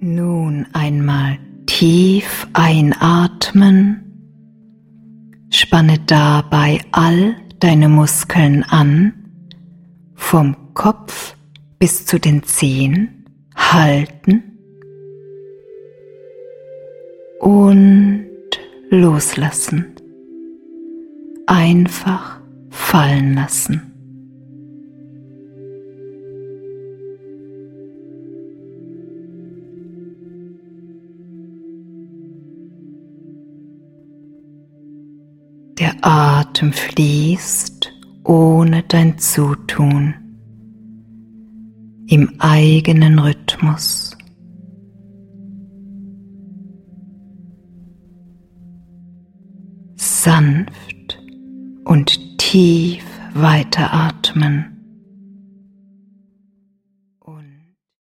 Nun einmal tief einatmen, spanne dabei all deine Muskeln an, vom Kopf bis zu den Zehen, halten und loslassen, einfach fallen lassen. Der Atem fließt ohne dein Zutun, im eigenen Rhythmus. Sanft und tief weiteratmen.